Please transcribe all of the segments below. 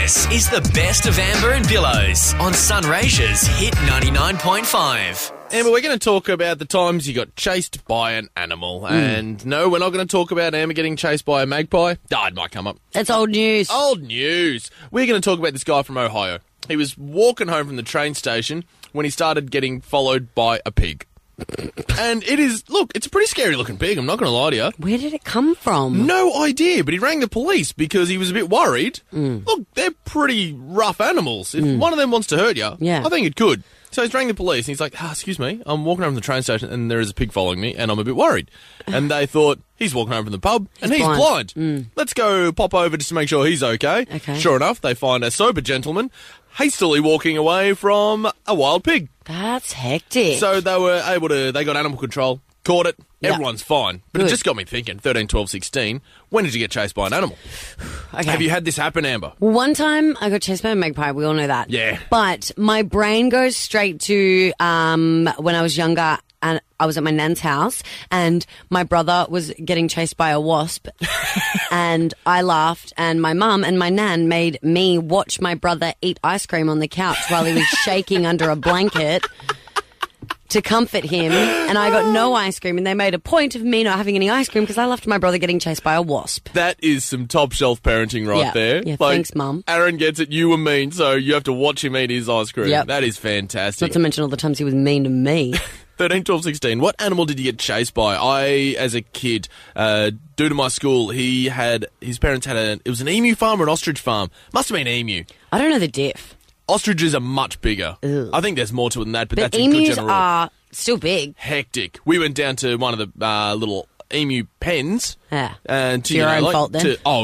This is the best of Amber and Billows on Sunraysia's Hit 99.5. Amber, we're going to talk about the times you got chased by an animal. And no, we're not going to talk about Amber getting chased by a magpie. It might come up. That's old news. Old news. We're going to talk about this guy from Ohio. He was walking home from the train station when he started getting followed by a pig. And it's a pretty scary looking pig, I'm not going to lie to you. Where did it come from? No idea, but he rang the police because he was a bit worried. Look, they're pretty rough animals. If one of them wants to hurt you, I think it could. So he's rang the police and he's like, excuse me, I'm walking home from the train station and there is a pig following me and I'm a bit worried. And they thought, he's walking home from the pub and he's blind. Let's go pop over just to make sure he's okay. Sure enough, they find a sober gentleman hastily walking away from a wild pig. That's hectic. So they got animal control, caught it, everyone's fine. But it just got me thinking, 13, 12, 16, when did you get chased by an animal? Have you had this happen, Amber? One time I got chased by a magpie, we all know that. Yeah. But my brain goes straight to when I was younger and I was at my nan's house and my brother was getting chased by a wasp and I laughed and my mum and my nan made me watch my brother eat ice cream on the couch while he was shaking under a blanket to comfort him, and I got no ice cream, and they made a point of me not having any ice cream because I left my brother getting chased by a wasp. That is some top shelf parenting right there. Yeah, thanks, Mum. Aaron gets it, you were mean, so you have to watch him eat his ice cream. Yep. That is fantastic. Not to mention all the times he was mean to me. 13, 12, 16. What animal did you get chased by? I, as a kid, due to my school, his parents had it was an emu farm or an ostrich farm. Must have been emu. I don't know the diff. Ostriches are much bigger. Ugh. I think there's more to it than that, but that's emus a good general. are still big. Hectic. We went down to one of the little emu pens. Yeah. And to your own fault then?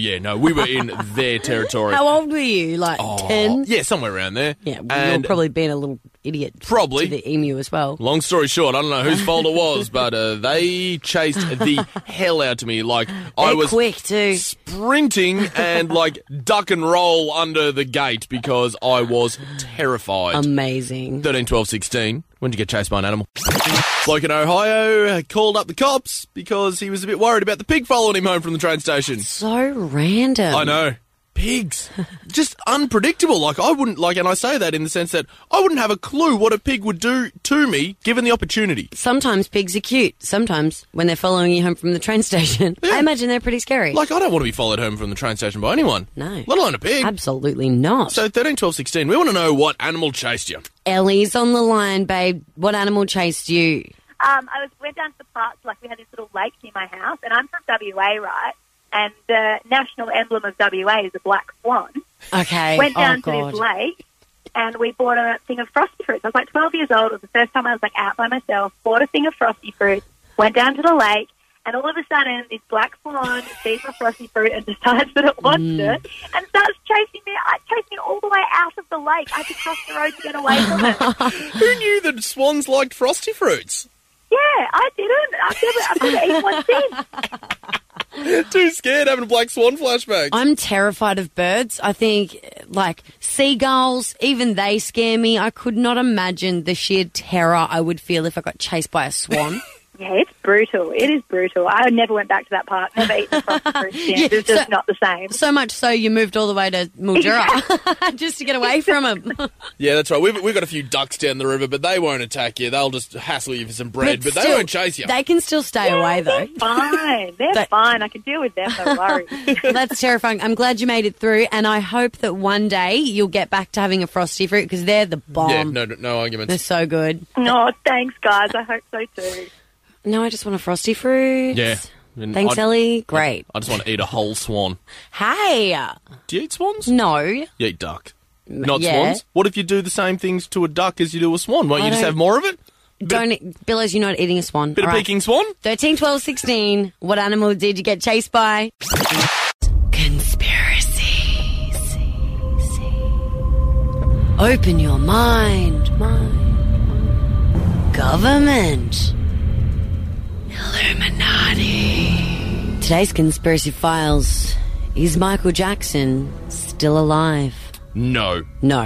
We were in their territory. How old were you? Like 10? Yeah, somewhere around there. Yeah, you're probably being a little idiot. Probably. To the emu as well. Long story short, I don't know whose fault it was, but they chased the hell out of me. Like, I was quick too. Sprinting and like duck and roll under the gate because I was terrified. Amazing. 13, 12, 16. When did you get chased by an animal? Bloke in Ohio called up the cops because he was a bit worried about the pig following him home from the train station. So random. I know. Pigs. Just unpredictable. Like, I wouldn't, and I say that in the sense that I wouldn't have a clue what a pig would do to me given the opportunity. Sometimes pigs are cute. Sometimes when they're following you home from the train station, I imagine they're pretty scary. Like, I don't want to be followed home from the train station by anyone. No. Let alone a pig. Absolutely not. So 13, 12, 16, we want to know what animal chased you. Ellie's on the line, babe. What animal chased you? Went down to the park, we had this little lake near my house, and I'm from WA, right? And the national emblem of WA is a black swan. Okay. Went down to this lake, and we bought a thing of Frosty Fruits. I was like 12 years old. It was the first time I was out by myself. Bought a thing of Frosty Fruits. Went down to the lake, and all of a sudden, this black swan sees my Frosty Fruit and decides that it wants it, and starts chasing me. Chased me all the way out of the lake. I had to cross the road to get away from it. Who knew that swans liked Frosty Fruits? Yeah, I didn't. I've never eaten one since. Too scared having a black swan flashback. I'm terrified of birds. I think, seagulls, even they scare me. I could not imagine the sheer terror I would feel if I got chased by a swan. Yeah, it's brutal. It is brutal. I never went back to that park. Never eaten Frosty Fruits since. It's just not the same. So much so you moved all the way to Mildura just to get away from them. Yeah, that's right. We've got a few ducks down the river, but they won't attack you. They'll just hassle you for some bread, but they won't chase you. They can still stay away, though. They're fine. They're fine. I can deal with them, don't worry. That's terrifying. I'm glad you made it through, and I hope that one day you'll get back to having a Frosty Fruit because they're the bomb. Yeah, no arguments. They're so good. No, thanks, guys. I hope so, too. No, I just want a Frosty Fruit. Yeah. Thanks, Ellie. Great. I just want to eat a whole swan. Hey! Do you eat swans? No. You eat duck. Not swans? What if you do the same things to a duck as you do a swan? Won't you just have more of it? Billows, you're not eating a swan. Bit of Peking swan? 13, 12, 16. What animal did you get chased by? Conspiracies. Open your mind. Government. Illuminati. Today's Conspiracy Files. Is Michael Jackson still alive? No.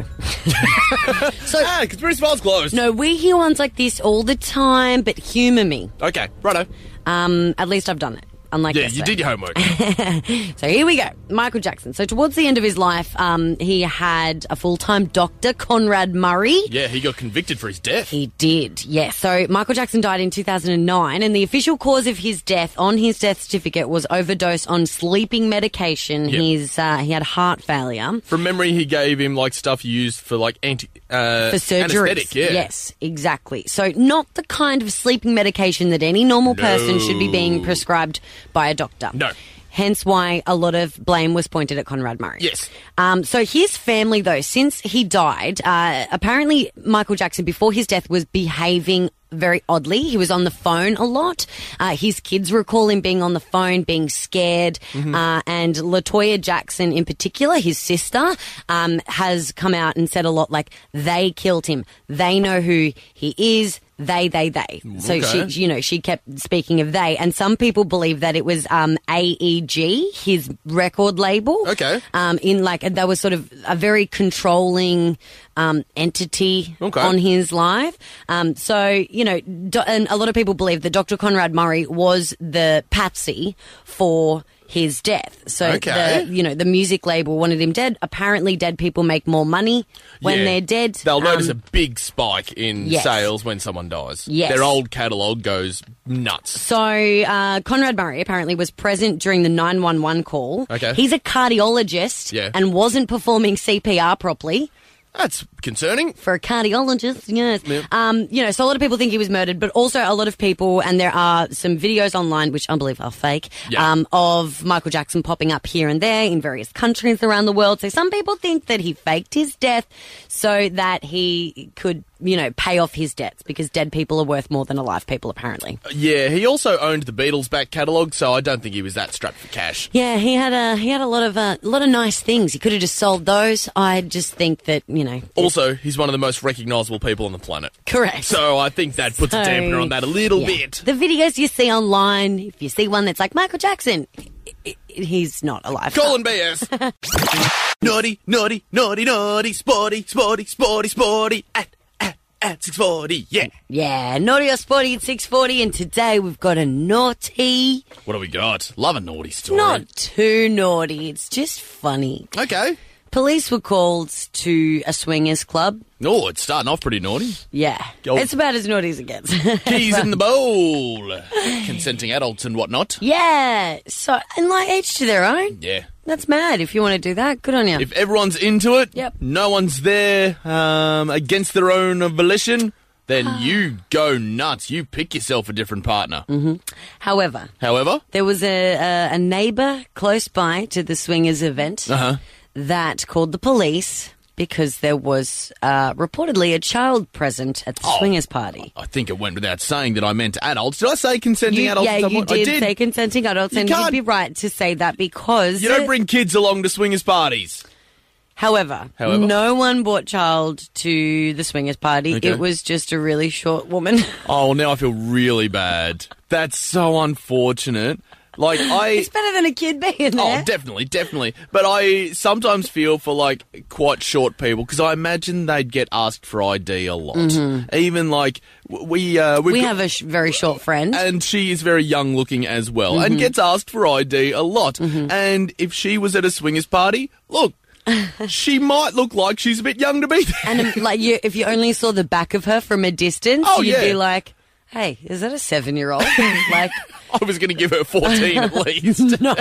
So, Conspiracy Files closed. No, we hear ones like this all the time, but humour me. Okay, righto. At least I've done it. unlike Yeah, yesterday. you did your homework. So here we go. Michael Jackson. So towards the end of his life, he had a full-time doctor, Conrad Murray. Yeah, he got convicted for his death. He did, yes. So Michael Jackson died in 2009, and the official cause of his death on his death certificate was overdose on sleeping medication. Yep. He had heart failure. From memory, he gave him like stuff used for like For surgeries. anesthetic. Yeah. Yes, exactly. So not the kind of sleeping medication that any normal person should be being prescribed by a doctor. No. Hence why a lot of blame was pointed at Conrad Murray. Yes. So his family, though, since he died, apparently Michael Jackson, before his death, was behaving very oddly. He was on the phone a lot. His kids recall him being on the phone, being scared. And LaToya Jackson in particular, his sister, has come out and said a lot like, they killed him. They know who he is. They. So Okay. she kept speaking of they. And some people believe that it was AEG, his record label. Okay. That was sort of a very controlling entity on his life. And a lot of people believe that Dr. Conrad Murray was the patsy for his death. So the music label wanted him dead. Apparently dead people make more money when they're dead. They'll notice a big spike in yes. sales when someone dies. Yes. Their old catalogue goes nuts. So Conrad Murray apparently was present during the 911 call. Okay. He's a cardiologist and wasn't performing CPR properly. That's concerning. For a cardiologist, yes. Yep. So a lot of people think he was murdered, but also a lot of people, and there are some videos online, which I believe are fake, of Michael Jackson popping up here and there in various countries around the world. So some people think that he faked his death so that he could, pay off his debts, because dead people are worth more than alive people, apparently. Yeah, he also owned the Beatles back catalogue, so I don't think he was that strapped for cash. Yeah, he had a lot of nice things. He could have just sold those. I just think that, Also, he's one of the most recognisable people on the planet. Correct. So I think that puts a dampener on that a little bit. The videos you see online, if you see one that's like Michael Jackson, he's not alive. Colin BS. Naughty, naughty, naughty, naughty, sporty, sporty, sporty, sporty, at 6:40, yeah. Yeah, naughty or sporty at 6:40, and today we've got a naughty. What do we got? Love a naughty story. Not too naughty, it's just funny. Okay. Police were called to a swingers club. Oh, it's starting off pretty naughty. Yeah, it's about as naughty as it gets. Keys in the bowl. Consenting adults and whatnot. Yeah, so, and each to their own. Yeah. That's mad. If you want to do that, good on you. If everyone's into it, no one's there against their own volition, then you go nuts. You pick yourself a different partner. Mm-hmm. However, there was a neighbour close by to the swingers event that called the police because there was reportedly a child present at the swingers party. I think it went without saying that I meant adults. Did I say consenting adults? Yeah, you did say consenting adults, and you'd be right to say that because... You don't bring kids along to swingers parties. However, no one brought child to the swingers party. Okay. It was just a really short woman. Oh, well, now I feel really bad. That's so unfortunate. It's better than a kid being there. Oh, definitely. But I sometimes feel for, quite short people, because I imagine they'd get asked for ID a lot. Mm-hmm. Even, we have a very short friend. And she is very young-looking as well, and gets asked for ID a lot. Mm-hmm. And if she was at a swingers party, look, she might look like she's a bit young to be there. And, if you only saw the back of her from a distance, you'd be like... Hey, is that a 7-year-old? I was going to give her 14 at least. No.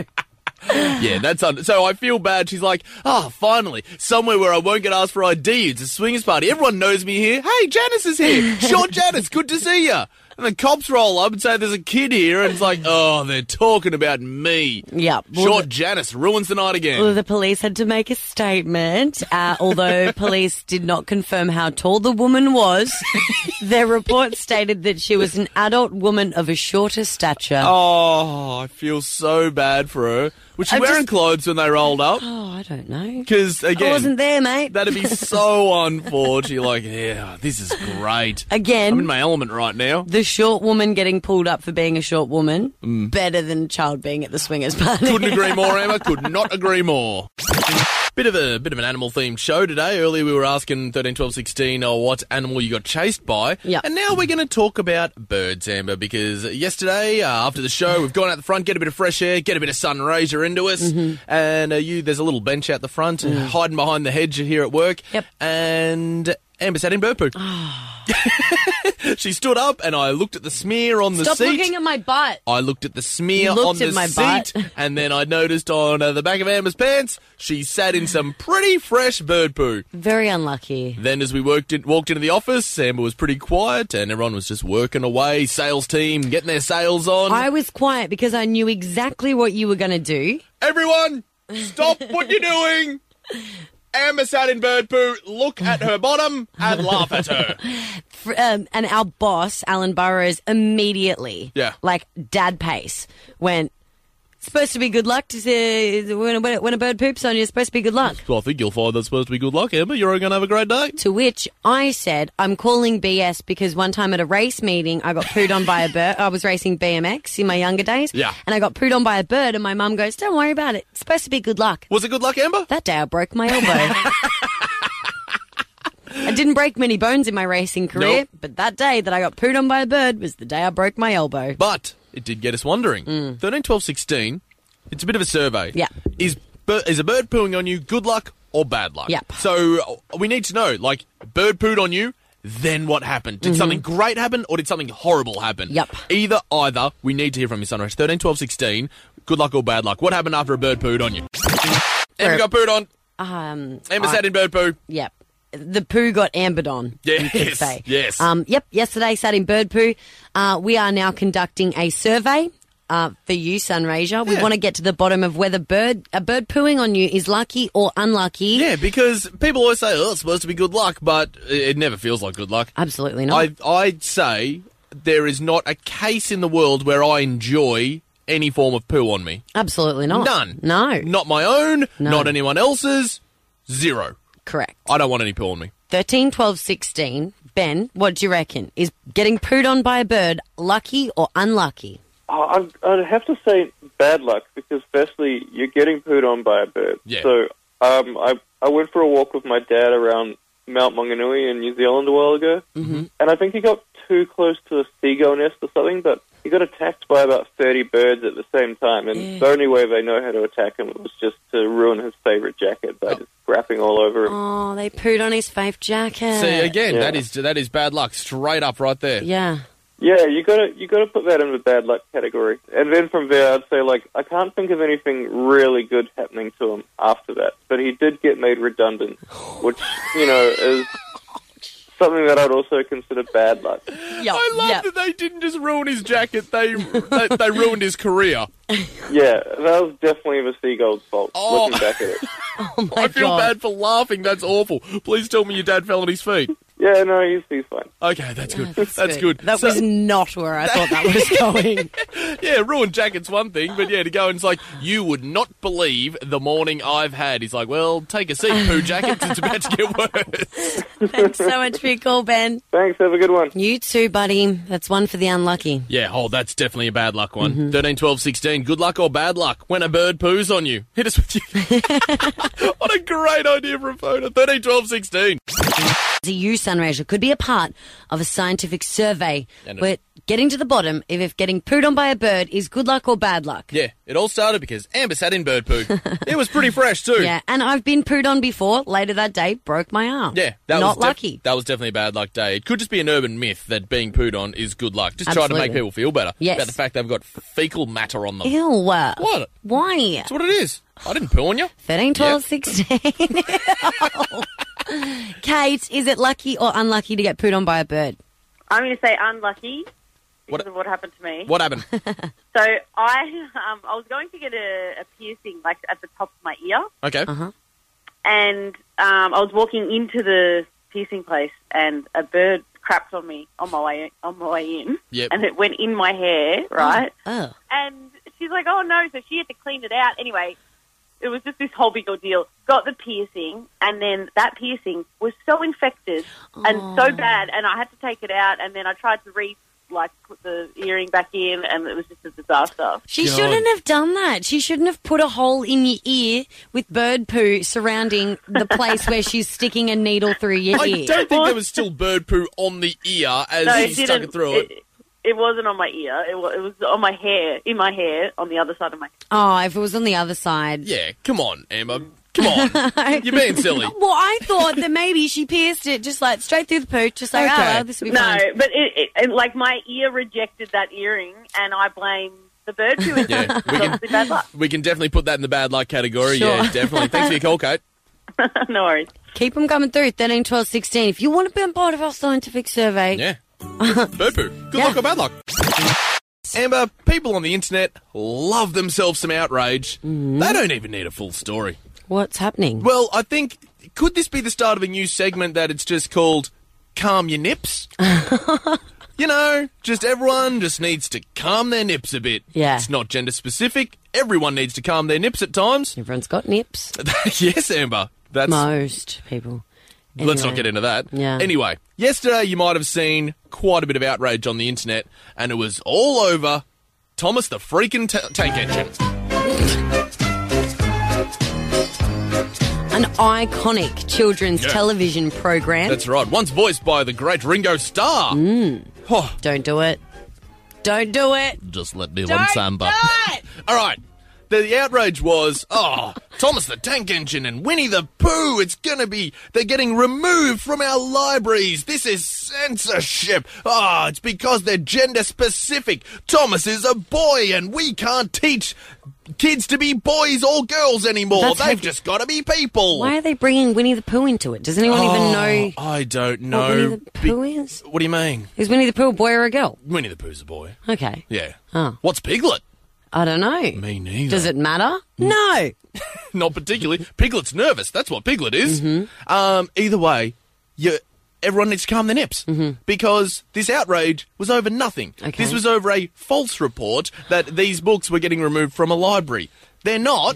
Yeah, so I feel bad. She's like, finally, somewhere where I won't get asked for ID. It's a swingers party. Everyone knows me here. Hey, Janice is here. Short Janice, good to see you. And the cops roll up and say there's a kid here, and it's like, they're talking about me. Yeah. Short Janice ruins the night again. Well, the police had to make a statement, although police did not confirm how tall the woman was. Their report stated that she was an adult woman of a shorter stature. Oh, I feel so bad for her. Was she wearing clothes when they rolled up? Oh, I don't know. Because, again... I wasn't there, mate. That'd be so unfortunate. This is great. Again... I'm in my element right now. The short woman getting pulled up for being a short woman, better than a child being at the swingers party. Couldn't agree more, Emma. Could not agree more. Bit of an animal-themed show today. Earlier we were asking 13, 12, 16 what animal you got chased by. Yep. And now we're going to talk about birds, Amber, because yesterday, after the show, we've gone out the front, get a bit of fresh air, get a bit of sun razor into us. And there's a little bench out the front, hiding behind the hedge here at work. Yep. And Amber sat in bird poo. She stood up and I looked at the smear on the seat. Stop looking at my butt. I looked at the smear You on looked the at my seat, butt. and then I noticed on the back of Amber's pants, she sat in some pretty fresh bird poo. Very unlucky. Then as we walked into the office, Amber was pretty quiet, and everyone was just working away, sales team, getting their sales on. I was quiet because I knew exactly what you were going to do. Everyone, stop what you're doing! Amber sat in bird poo, look at her bottom, and laugh at her. And our boss, Alan Burrows, immediately, Yeah. like dad pace, went, supposed to be good luck to say, when a bird poops on you, it's supposed to be good luck. Well, I think you'll find that's supposed to be good luck, Amber. You're going to have a great day. To which I said, I'm calling BS because one time at a race meeting, I got pooed on by a bird. I was racing BMX in my younger days. Yeah. And I got pooed on by a bird, and my mum goes, don't worry about it. It's supposed to be good luck. Was it good luck, Amber? That day I broke my elbow. I didn't break many bones in my racing career, Nope. but that day that I got pooed on by a bird was the day I broke my elbow. But it did get us wondering. 13, 12, 16, it's a bit of a survey. Yeah. Is a bird pooing on you good luck or bad luck? Yep. So we need to know, like, bird pooed on you, then what happened? Did something great happen or did something horrible happen? Yep. Either, we need to hear from you, Sunrise. 13, 12, 16, good luck or bad luck. What happened after a bird pooed on you? Amber got pooed on. Amber sat in bird poo. Yep. The poo got ambered on, you could Yes, say. yes. Yep, yesterday sat in bird poo. We are now conducting a survey for you, Sunraysia. We want to get to the bottom of whether a bird pooing on you is lucky or unlucky. Yeah, because people always say, oh, it's supposed to be good luck, but it never feels like good luck. Absolutely not. I'd say there is not a case in the world where I enjoy any form of poo on me. Absolutely not. None. No. Not my own, No. not anyone else's. Zero. Correct. I don't want any poo on me. 13, 12, 16. Ben, what do you reckon? Is getting pooed on by a bird lucky or unlucky? I'd have to say bad luck because, firstly, you're getting pooed on by a bird. Yeah. So I went for a walk with my dad around Mount Maunganui in New Zealand a while ago, and I think he got too close to a seagull nest or something, but he got attacked by about 30 birds at the same time, and the only way they know how to attack him was just to ruin his favourite jacket by just scrapping all over him. Oh, they pooed on his fave jacket. See, again, Yeah. that is bad luck, straight up right there. Yeah. Yeah, you gotta put that in the bad luck category. And then from there, I'd say, like, I can't think of anything really good happening to him after that. But he did get made redundant, which, is something that I'd also consider bad luck. Yep. I love yep. that they didn't just ruin his jacket, they ruined his career. Yeah, that was definitely the seagull's fault, Oh. looking back at it. Oh my I feel God. bad for laughing, that's awful. Please tell me your dad fell on his feet. Yeah, no, he's fine. Okay, that's good. That's good. That So- was not where I thought that was going. Yeah, ruined jacket's one thing, but yeah, to go and it's like, you would not believe the morning I've had. He's like, well, take a seat, poo jacket, it's about to get worse. Thanks so much for your call, Ben. Thanks, have a good one. You too, buddy. That's one for the unlucky. Yeah, that's definitely a bad luck one. 13, 12, 16, good luck or bad luck when a bird poos on you. Hit us with you. What a great idea for a photo. 13, 12, 16. You, Sunraysia, could be a part of a scientific survey. And We're getting to the bottom if getting pooed on by a bird is good luck or bad luck. Yeah, it all started because Amber sat in bird poo. It was pretty fresh too. Yeah, and I've been pooed on before. Later that day, broke my arm. Yeah, that not was lucky. That was definitely a bad luck day. It could just be an urban myth that being pooed on is good luck. Just try to make Absolutely. people feel better Yes. about the fact they've got fecal matter on them. Ew. What? Why? That's what it is. I didn't poo on you. 13, 12, 16. Kate, is it lucky or unlucky to get pooed on by a bird? I'm going to say unlucky because What- of what happened to me. What happened? So I was going to get a piercing like at the top of my ear, Okay. and I was walking into the piercing place, and a bird crapped on me on my way in, Yep. and it went in my hair, right? Oh. And she's like, "Oh no!" So she had to clean it out. Anyway, it was just this whole big ordeal. Got the piercing, and then that piercing was so infected and so bad, and I had to take it out. And then I tried to like put the earring back in, and it was just a disaster. She shouldn't have done that. She shouldn't have put a hole in your ear with bird poo surrounding the place where she's sticking a needle through your I ear. don't think there was still bird poo on the ear as she stuck it through it. It wasn't on my ear. It was on my hair, in my hair, on the other side of my hair. Oh, if it was on the other side. Yeah, come on, Amber. Come on. You're being silly. Well, I thought that maybe she pierced it just like straight through the pooch, just like, Okay. oh, well, this will be fine. No, but it like my ear rejected that earring, and I blame the bird poo. Yeah, Obviously bad luck. we can definitely put that in the bad luck category. Sure. Yeah, definitely. Thanks for your call, Kate. No worries. Keep them coming through, 13, 12, 16. If you want to be a part of our scientific survey. Yeah. Bird poo. Good luck or bad luck. Amber, people on the internet love themselves some outrage. They don't even need a full story. What's happening? Well, I think, could this be the start of a new segment that it's just called Calm Your Nips? You know, just everyone just needs to calm their nips a bit. Yeah. It's not gender specific. Everyone needs to calm their nips at times. Everyone's got nips. Yes, Amber. That's... Most people. Let's not Anyway. get into that. Yeah. Anyway, yesterday you might have seen quite a bit of outrage on the internet, and it was all over Thomas the freaking Tank Engine. An iconic children's Yeah. television program. That's right. Once voiced by the great Ringo Starr. Oh, Don't do it. Don't do it. just let me Don't one samba. do it. All right. The outrage was, Thomas the Tank Engine and Winnie the Pooh, they're getting removed from our libraries. This is censorship. It's because they're gender specific. Thomas is a boy and we can't teach kids to be boys or girls anymore. That's They've heavy. just got to be people. Why are they bringing Winnie the Pooh into it? Does anyone even know I don't what know. Winnie the Pooh is? What do you mean? Is Winnie the Pooh a boy or a girl? Winnie the Pooh's a boy. Okay. Yeah. Oh. What's Piglet? I don't know. Me neither. Does it matter? No. Not particularly. Piglet's nervous. That's what Piglet is. Either way, everyone needs to calm their nips because this outrage was over nothing. Okay. This was over a false report that these books were getting removed from a library. They're not.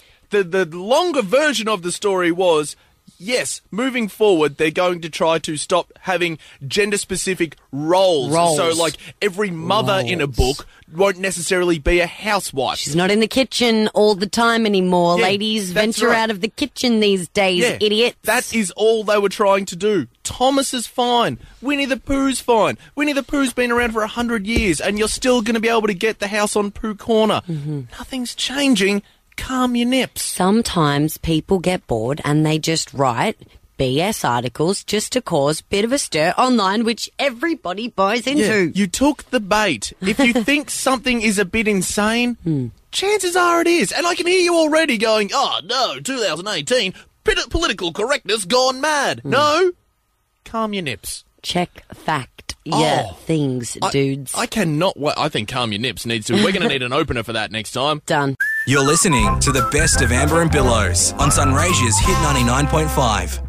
The longer version of the story was, yes, moving forward, they're going to try to stop having gender-specific roles. So, like, every mother in a book won't necessarily be a housewife. She's not in the kitchen all the time anymore. Yeah, Ladies that's venture right. out of the kitchen these days, idiots. That is all they were trying to do. Thomas is fine. Winnie the Pooh's fine. Winnie the Pooh's been around for 100 years, and you're still going to be able to get the house on Pooh Corner. Nothing's changing. Calm your nips. Sometimes people get bored and they just write BS articles just to cause a bit of a stir online, which everybody buys into. You took the bait. If you think something is a bit insane, chances are it is. And I can hear you already going, oh, no, 2018, political correctness gone mad. No, calm your nips. Check fact. Oh. Things, dudes. I cannot wait. I think calm your nips needs to. We're going to need an opener for that next time. Done. You're listening to the best of Amber and Billows on Sunraysia's Hit 99.5.